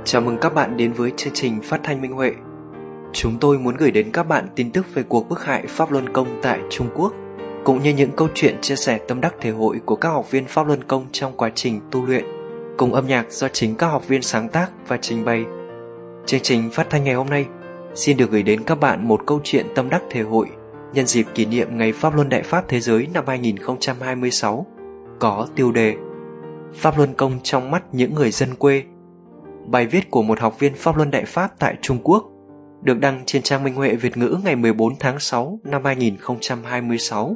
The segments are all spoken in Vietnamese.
Chào mừng các bạn đến với chương trình phát thanh Minh Huệ. Chúng tôi muốn gửi đến các bạn tin tức về cuộc bức hại Pháp Luân Công tại Trung Quốc, cũng như những câu chuyện chia sẻ tâm đắc thể hội của các học viên Pháp Luân Công trong quá trình tu luyện, cùng âm nhạc do chính các học viên sáng tác và trình bày. Chương trình phát thanh ngày hôm nay xin được gửi đến các bạn một câu chuyện tâm đắc thể hội nhân dịp kỷ niệm Ngày Pháp Luân Đại Pháp Thế Giới năm 2026, có tiêu đề Pháp Luân Công trong mắt những người dân quê. Bài viết của một học viên Pháp Luân Đại Pháp tại Trung Quốc được đăng trên trang Minh Huệ Việt ngữ ngày 14 tháng 6 năm 2026.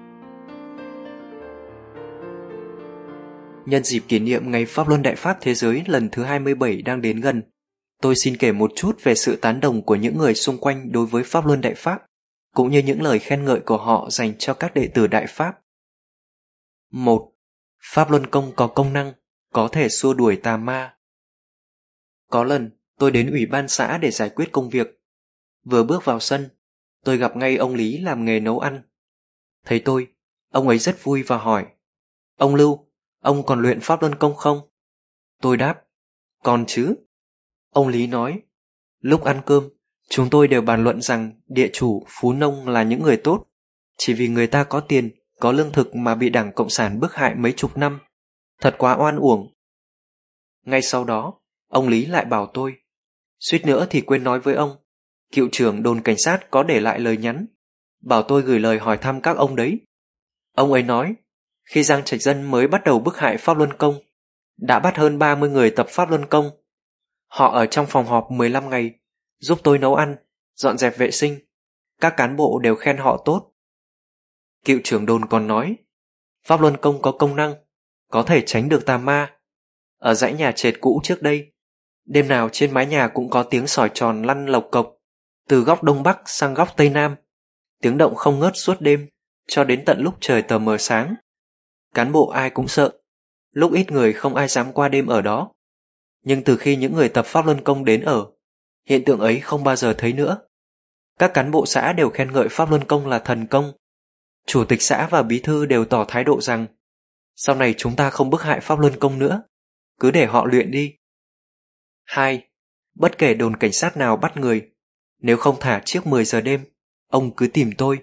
Nhân dịp kỷ niệm Ngày Pháp Luân Đại Pháp Thế Giới lần thứ 27 đang đến gần, tôi xin kể một chút về sự tán đồng của những người xung quanh đối với Pháp Luân Đại Pháp, cũng như những lời khen ngợi của họ dành cho các đệ tử Đại Pháp. 1. Pháp Luân Công có công năng, có thể xua đuổi tà ma. Có lần, tôi đến ủy ban xã để giải quyết công việc. Vừa bước vào sân, tôi gặp ngay ông Lý làm nghề nấu ăn. Thấy tôi, ông ấy rất vui và hỏi: "Ông Lưu, ông còn luyện Pháp Luân Công không?" Tôi đáp: "Còn chứ." Ông Lý nói: "Lúc ăn cơm, chúng tôi đều bàn luận rằng địa chủ, phú nông là những người tốt. Chỉ vì người ta có tiền, có lương thực mà bị Đảng Cộng sản bức hại mấy chục năm. Thật quá oan uổng." Ngay sau đó, ông Lý lại bảo tôi: "Suýt nữa thì quên nói với ông, cựu trưởng đồn cảnh sát có để lại lời nhắn, bảo tôi gửi lời hỏi thăm các ông đấy. Ông ấy nói, khi Giang Trạch Dân mới bắt đầu bức hại Pháp Luân Công, đã bắt hơn 30 người tập Pháp Luân Công. Họ ở trong phòng họp 15 ngày, giúp tôi nấu ăn, dọn dẹp vệ sinh. Các cán bộ đều khen họ tốt. Cựu trưởng đồn còn nói, Pháp Luân Công có công năng, có thể tránh được tà ma. Ở dãy nhà trệt cũ trước đây, đêm nào trên mái nhà cũng có tiếng sỏi tròn lăn lộc cộc, từ góc đông bắc sang góc tây nam. Tiếng động không ngớt suốt đêm, cho đến tận lúc trời tờ mờ sáng. Cán bộ ai cũng sợ, lúc ít người không ai dám qua đêm ở đó. Nhưng từ khi những người tập Pháp Luân Công đến ở, hiện tượng ấy không bao giờ thấy nữa. Các cán bộ xã đều khen ngợi Pháp Luân Công là thần công. Chủ tịch xã và bí thư đều tỏ thái độ rằng, sau này chúng ta không bức hại Pháp Luân Công nữa, cứ để họ luyện đi. 2. Bất kể đồn cảnh sát nào bắt người, nếu không thả trước 10 giờ đêm, ông cứ tìm tôi.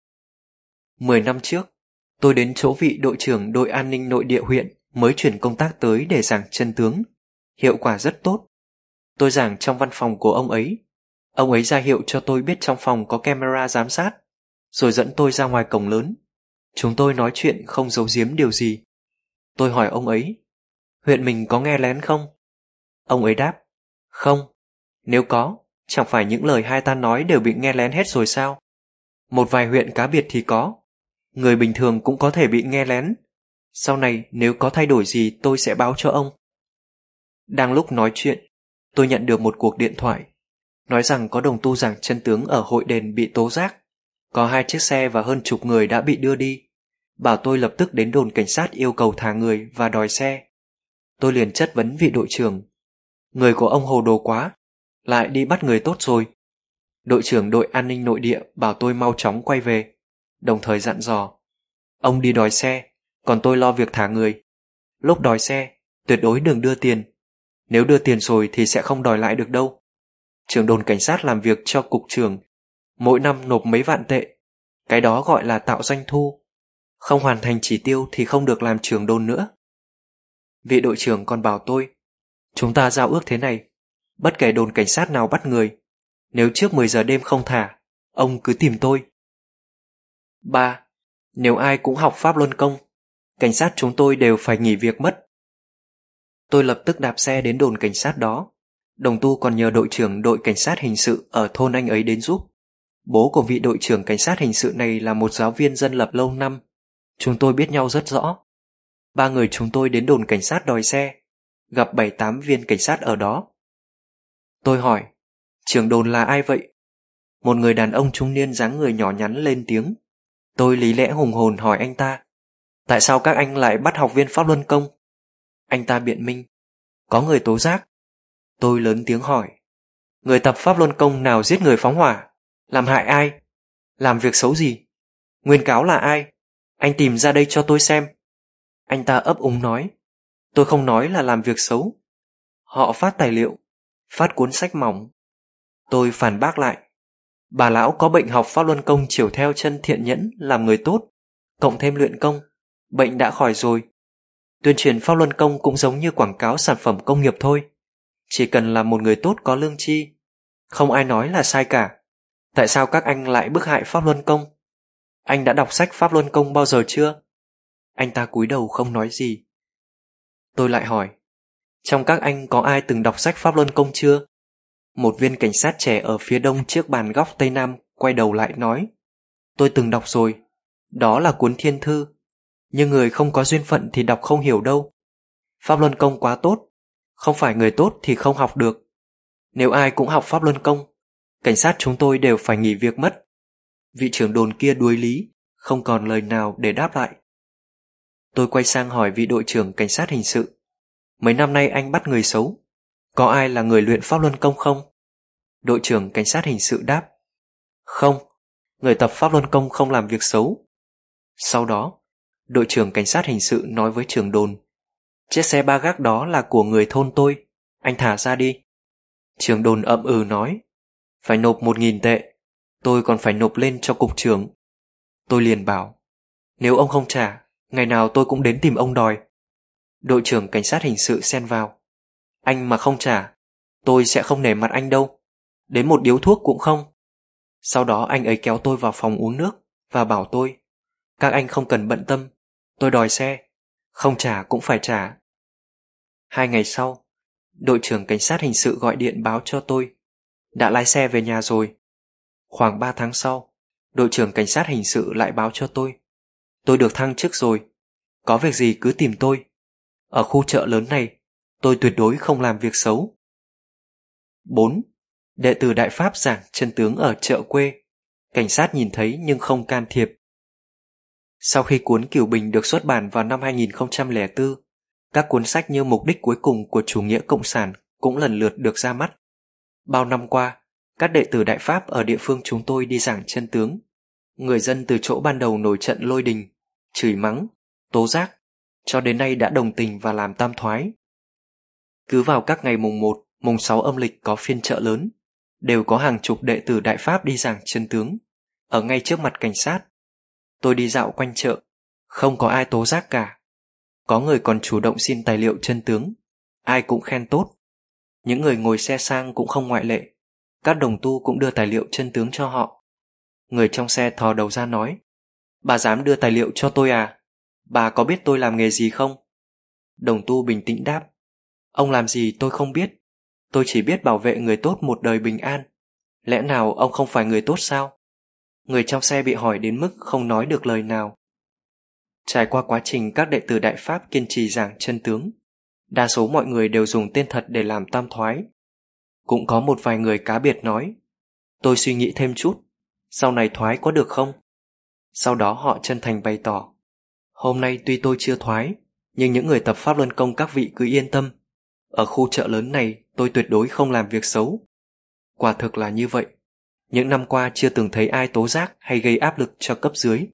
10 năm trước, tôi đến chỗ vị đội trưởng đội an ninh nội địa huyện mới chuyển công tác tới để giảng chân tướng. Hiệu quả rất tốt. Tôi giảng trong văn phòng của ông ấy ra hiệu cho tôi biết trong phòng có camera giám sát, rồi dẫn tôi ra ngoài cổng lớn. Chúng tôi nói chuyện không giấu giếm điều gì. Tôi hỏi ông ấy, huyện mình có nghe lén không? Ông ấy đáp, không. Nếu có, chẳng phải những lời hai ta nói đều bị nghe lén hết rồi sao? Một vài huyện cá biệt thì có. Người bình thường cũng có thể bị nghe lén. Sau này nếu có thay đổi gì tôi sẽ báo cho ông. Đang lúc nói chuyện, tôi nhận được một cuộc điện thoại, nói rằng có đồng tu giảng chân tướng ở hội đền bị tố giác. Có 2 chiếc xe và hơn chục người đã bị đưa đi. Bảo tôi lập tức đến đồn cảnh sát yêu cầu thả người và đòi xe. Tôi liền chất vấn vị đội trưởng, người của ông hồ đồ quá, lại đi bắt người tốt rồi. Đội trưởng đội an ninh nội địa bảo tôi mau chóng quay về, đồng thời dặn dò, ông đi đòi xe, còn tôi lo việc thả người. Lúc đòi xe, tuyệt đối đừng đưa tiền. Nếu đưa tiền rồi thì sẽ không đòi lại được đâu. Trưởng đồn cảnh sát làm việc cho cục trưởng, mỗi năm nộp mấy vạn tệ. Cái đó gọi là tạo doanh thu. Không hoàn thành chỉ tiêu thì không được làm trưởng đồn nữa. Vị đội trưởng còn bảo tôi, chúng ta giao ước thế này, bất kể đồn cảnh sát nào bắt người, nếu trước 10 giờ đêm không thả, ông cứ tìm tôi. 3. Nếu ai cũng học Pháp Luân Công, cảnh sát chúng tôi đều phải nghỉ việc mất. Tôi lập tức đạp xe đến đồn cảnh sát đó. Đồng tu còn nhờ đội trưởng đội cảnh sát hình sự ở thôn anh ấy đến giúp. Bố của vị đội trưởng cảnh sát hình sự này là một giáo viên dân lập lâu năm. Chúng tôi biết nhau rất rõ. 3 người chúng tôi đến đồn cảnh sát đòi xe, gặp 7-8 viên cảnh sát ở đó. Tôi hỏi, trưởng đồn là ai vậy? Một người đàn ông trung niên dáng người nhỏ nhắn lên tiếng. Tôi lý lẽ hùng hồn hỏi anh ta, tại sao các anh lại bắt học viên Pháp Luân Công? Anh ta biện minh, có người tố giác. Tôi lớn tiếng hỏi, người tập Pháp Luân Công nào giết người phóng hỏa? Làm hại ai? Làm việc xấu gì? Nguyên cáo là ai? Anh tìm ra đây cho tôi xem. Anh ta ấp úng nói, tôi không nói là làm việc xấu. Họ phát tài liệu, phát cuốn sách mỏng. Tôi phản bác lại. Bà lão có bệnh học Pháp Luân Công chiều theo chân thiện nhẫn làm người tốt, cộng thêm luyện công, bệnh đã khỏi rồi. Tuyên truyền Pháp Luân Công cũng giống như quảng cáo sản phẩm công nghiệp thôi. Chỉ cần là một người tốt có lương tri, không ai nói là sai cả. Tại sao các anh lại bức hại Pháp Luân Công? Anh đã đọc sách Pháp Luân Công bao giờ chưa? Anh ta cúi đầu không nói gì. Tôi lại hỏi, trong các anh có ai từng đọc sách Pháp Luân Công chưa? Một viên cảnh sát trẻ ở phía đông chiếc bàn góc tây nam quay đầu lại nói, tôi từng đọc rồi, đó là cuốn thiên thư, nhưng người không có duyên phận thì đọc không hiểu đâu. Pháp Luân Công quá tốt, không phải người tốt thì không học được. Nếu ai cũng học Pháp Luân Công, cảnh sát chúng tôi đều phải nghỉ việc mất. Vị trưởng đồn kia đuối lý, không còn lời nào để đáp lại. Tôi quay sang hỏi vị đội trưởng cảnh sát hình sự, mấy năm nay anh bắt người xấu, có ai là người luyện Pháp Luân Công không? Đội trưởng cảnh sát hình sự đáp, không, người tập Pháp Luân Công không làm việc xấu. Sau đó, đội trưởng cảnh sát hình sự nói với trưởng đồn, chiếc xe ba gác đó là của người thôn tôi, anh thả ra đi. Trưởng đồn ậm ừ nói, phải nộp 1.000 tệ, tôi còn phải nộp lên cho cục trưởng. Tôi liền bảo, nếu ông không trả, ngày nào tôi cũng đến tìm ông đòi. Đội trưởng cảnh sát hình sự xen vào, anh mà không trả, tôi sẽ không nể mặt anh đâu, đến một điếu thuốc cũng không. Sau đó anh ấy kéo tôi vào phòng uống nước và bảo tôi, các anh không cần bận tâm, tôi đòi xe, không trả cũng phải trả. 2 ngày sau, đội trưởng cảnh sát hình sự gọi điện báo cho tôi, đã lái xe về nhà rồi. Khoảng 3 tháng sau, đội trưởng cảnh sát hình sự lại báo cho tôi được thăng chức rồi, có việc gì cứ tìm tôi. Ở khu chợ lớn này, tôi tuyệt đối không làm việc xấu. 4. Đệ tử Đại Pháp giảng chân tướng ở chợ quê, cảnh sát nhìn thấy nhưng không can thiệp. Sau khi cuốn Cửu Bình được xuất bản vào năm 2004, các cuốn sách như Mục đích cuối cùng của chủ nghĩa cộng sản cũng lần lượt được ra mắt. Bao năm qua, các đệ tử Đại Pháp ở địa phương chúng tôi đi giảng chân tướng. Người dân từ chỗ ban đầu nổi trận lôi đình, chửi mắng, tố giác, cho đến nay đã đồng tình và làm tam thoái. Cứ vào các ngày mùng 1, mùng 6 âm lịch có phiên chợ lớn, đều có hàng chục đệ tử Đại Pháp đi giảng chân tướng, ở ngay trước mặt cảnh sát. Tôi đi dạo quanh chợ, không có ai tố giác cả. Có người còn chủ động xin tài liệu chân tướng, ai cũng khen tốt. Những người ngồi xe sang cũng không ngoại lệ, các đồng tu cũng đưa tài liệu chân tướng cho họ. Người trong xe thò đầu ra nói, bà dám đưa tài liệu cho tôi à? Bà có biết tôi làm nghề gì không? Đồng tu bình tĩnh đáp, ông làm gì tôi không biết, tôi chỉ biết bảo vệ người tốt một đời bình an. Lẽ nào ông không phải người tốt sao? Người trong xe bị hỏi đến mức không nói được lời nào. Trải qua quá trình các đệ tử Đại Pháp kiên trì giảng chân tướng, đa số mọi người đều dùng tên thật để làm tam thoái. Cũng có một vài người cá biệt nói, tôi suy nghĩ thêm chút, sau này thoái có được không? Sau đó họ chân thành bày tỏ, hôm nay tuy tôi chưa thoái, nhưng những người tập Pháp Luân Công các vị cứ yên tâm, ở khu chợ lớn này tôi tuyệt đối không làm việc xấu. Quả thực là như vậy, những năm qua chưa từng thấy ai tố giác hay gây áp lực cho cấp dưới.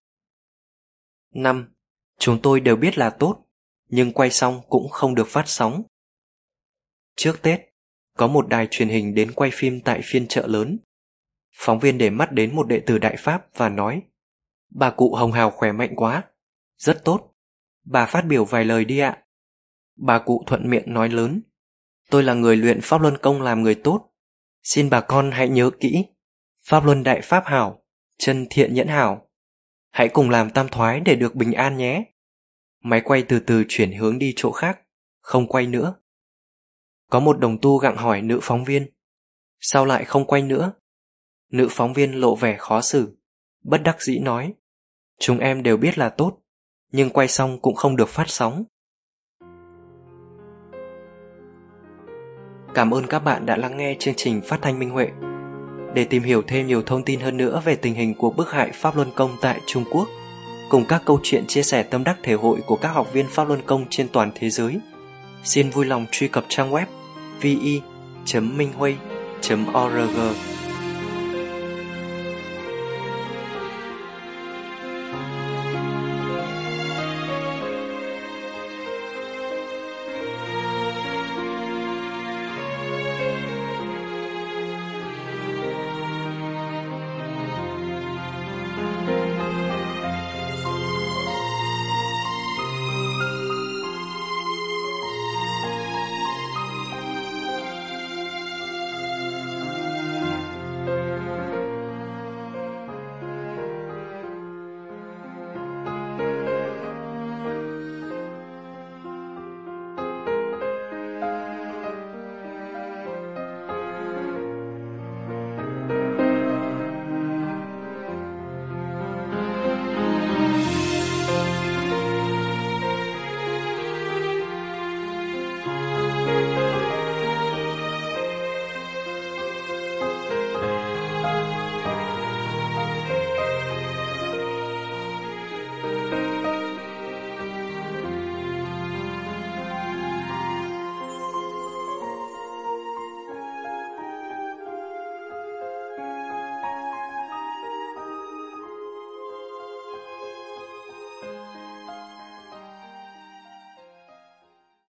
5. Chúng tôi đều biết là tốt, nhưng quay xong cũng không được phát sóng. Trước Tết, có một đài truyền hình đến quay phim tại phiên chợ lớn. Phóng viên để mắt đến một đệ tử Đại Pháp và nói, bà cụ hồng hào khỏe mạnh quá, rất tốt, bà phát biểu vài lời đi ạ. Bà cụ thuận miệng nói lớn, tôi là người luyện Pháp Luân Công làm người tốt, xin bà con hãy nhớ kỹ, Pháp Luân Đại Pháp hảo, chân thiện nhẫn hảo, hãy cùng làm tam thoái để được bình an nhé. Máy quay từ từ chuyển hướng đi chỗ khác, không quay nữa. Có một đồng tu gặng hỏi nữ phóng viên, sao lại không quay nữa? Nữ phóng viên lộ vẻ khó xử, bất đắc dĩ nói, chúng em đều biết là tốt, nhưng quay xong cũng không được phát sóng. Cảm ơn các bạn đã lắng nghe chương trình Phát thanh Minh Huệ. Để tìm hiểu thêm nhiều thông tin hơn nữa về tình hình cuộc bức hại Pháp Luân Công tại Trung Quốc, cùng các câu chuyện chia sẻ tâm đắc thể hội của các học viên Pháp Luân Công trên toàn thế giới, xin vui lòng truy cập trang web vi.minhui.org.